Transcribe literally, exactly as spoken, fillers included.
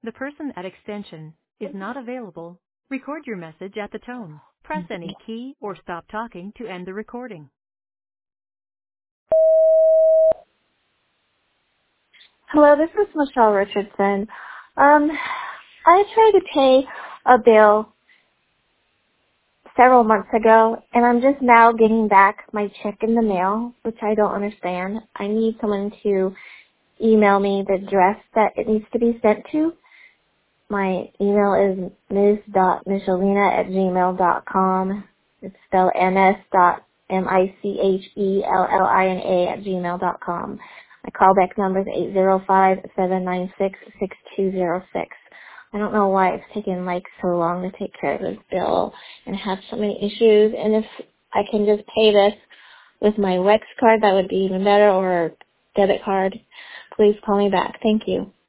The person at extension is not available. Record your message at the tone. Press any key or stop talking to end the recording. Hello, this is Michelle Richardson. Um, I tried to pay a bill several months ago, and I'm just now getting back my check in the mail, which I don't understand. I need someone to email me the address that it needs to be sent to. My email is miz.michelina at gmail dot com. It's spelled ms dot m-i-c-h-e-l-l-i-n-a at gmail dot com. My callback number is eight zero five, seven nine six, six two zero six. I don't know why it's taken like so long to take care of this bill and have so many issues. And if I can just pay this with my WEX card, that would be even better, or debit card. Please call me back. Thank you.